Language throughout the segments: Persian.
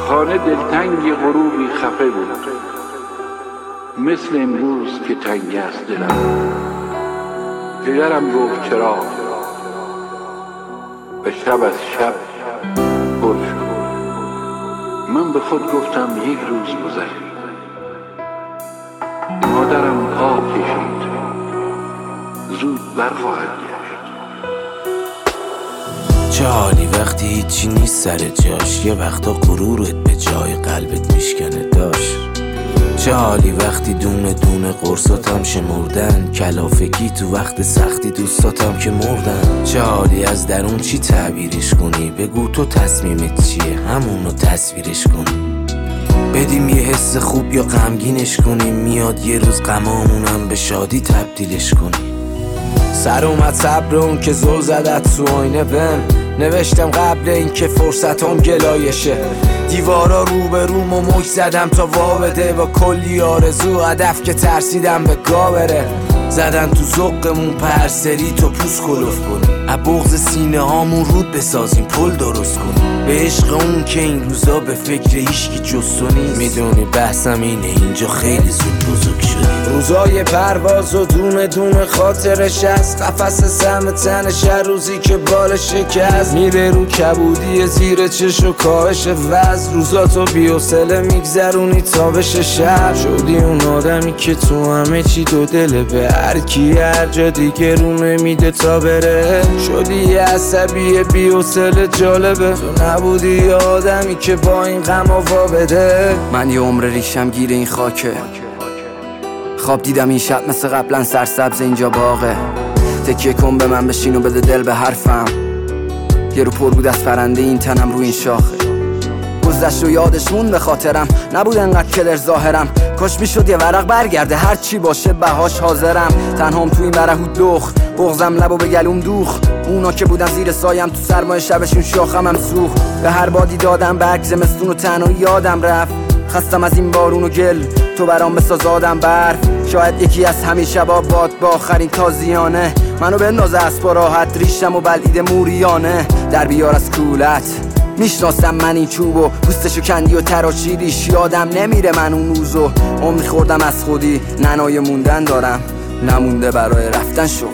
خانه دلتنگ غروبی خفه بود، مثل امروز که تنگ است دلم. پدرم گفت چرا و شب از شب پر شد. من به خود گفتم یک روز گذشت. مادرم آب کشید، زود برخواهد گشت. چه حالی وقتی هیچی نیست سر جاش، یه وقتا غرورت به جای قلبت میشکنه داشت. چه حالی وقتی دونه دونه قرصاتم شمردن، کلافگی تو وقت سختی دوستاتم که مردن. چه حالی از درون چی تعبیرش کنی، بگو تو تصمیمت چیه همونو تصویرش کنی. بدیم یه حس خوب یا غمگینش کنیم، میاد یه روز غمامونم به شادی تبدیلش کنیم. سر اومد صبر اون که زل زدت تو آینه بهم، نوشتم قبل این که فرصتم گلایشه. دیوارا رو به روم و مک زدم تا وا بده، با کلی آرزو هدف که ترسیدم به گا بره. زدن تو ذوقمون پرسری تو پوست کلوف کنیم، از بغض سینه هامون رود بسازیم پل درست کنیم. به عشق اون که این روزا به فکر هیچکی جز تو نیست. میدونی بحثم اینه اینجا خیلی زود بزرگ شدی. روزای پرواز و دونه دونه خاطرش از قفس سم تنش، روزی که بالش شکست میره رو کبودی زیر چش و کاهش وزن. روزاتو بی‌حوصله میگذرونی تا بشه شب. شدی اون آدمی که تو همه چی دو دله، به هر کی هر جا دیگه رو نمیده تا بره. شدی یه عصبی بی‌حوصله جالبه، تو نبودی آدمی که با این غم وا بده. من یه عمر ریشم گیر این خاکه، خواب دیدم این شب مثل قبلا سرسبز اینجا باغه. تکیه کن به من بشین و بده دل به حرفم، یه رو پر بود از پرنده این تنم رو این شاخه. گذشت و یادش مون به خاطرم، نبود انقدر کلر ظاهرم. کاش میشد یه ورق برگرده، هر چی باشه بهاش حاضرم. تنهام تو این برهود دخ، بغضم لب و به گلوم دوخ. اونا که بودن زیر سایم تو سرمای شبشون شاخمم سوخ. به هر بادی دادم برگ زمستون و تنها یادم رفت. خستم از این بارون و گل، تو برام بساز آدم برف. شاید یکی از همین شبا باد با آخرین تازیانه، منو بندازه از پا راحت ریشم و بلعید موریانه. در بیار از کولت میشناسم من این چوبو، پوستشو کندی و تراشیدیش. یادم نمیره من اون روزو عمری خوردم از خودی. ننای موندن دارم نمونده برای رفتن شغل.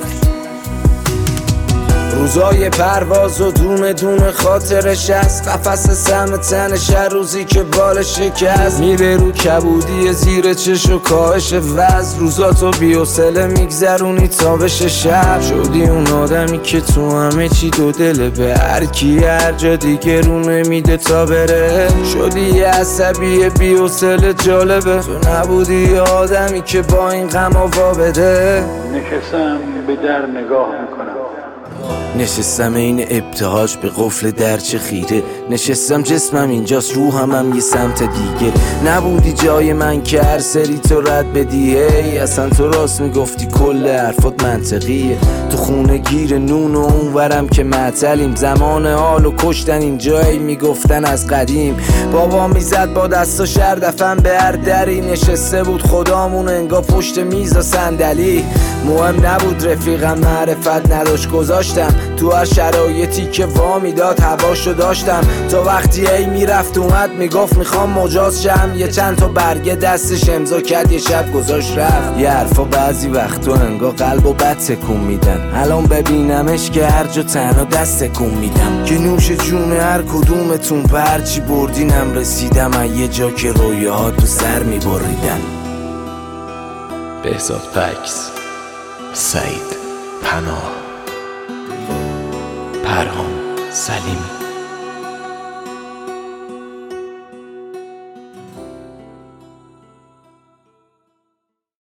روزای پرواز و دونه دونه خاطرش از قفس سم تنش، روزی که بالش شکست میره رو کبودی زیر چش و کاهش وزن. روزاتو بی‌حوصله میگذرونی تا بشه شب. شدی اون آدمی که تو همه چی دو دله، به هر کی هر جا دیگه رو نمیده تا بره. شدی یه عصبی بی‌حوصله جالبه، تو نبودی آدمی که با این غم وا بده. نشستم به در نگاه میکنم، نشستم این ابتهاج به قفل درچه خیره. نشستم جسمم اینجاست روحم یه سمت دیگه. نبودی جای من که هر سری تو رد بدی. هی اصلا تو راست میگفتی کل حرفات منطقیه. تو خونه گیر نون و اونورم که معطلیم. زمان حالو کشتن اینجایی میگفتن از قدیم. بابا میزد با دستا شردفن به هر دری. نشسته بود خدامون انگار پشت میز و صندلی. مهم نبود رفیقم معرفت نداشت، گذاشتم تو هر شرایطی که وا میداد هواشو داشتم. تا وقتی ای میرفت اومد میگفت میخوام مجاز شم. یه چند تا برگه دستش امضا کرد یه شب گذاشت رفت. یه حرفا بعضی وقتا انگار قلبو بد تکون میدن. الان ببینمش که هر جا تنها دست تکون میدم. که نوش جون هر کدومتون به هرچی بردینم رسیدم. از یه جا که رویاها تو سر میبریدن. بهزاد پکس، سعید پناه، پرهام سلیمی.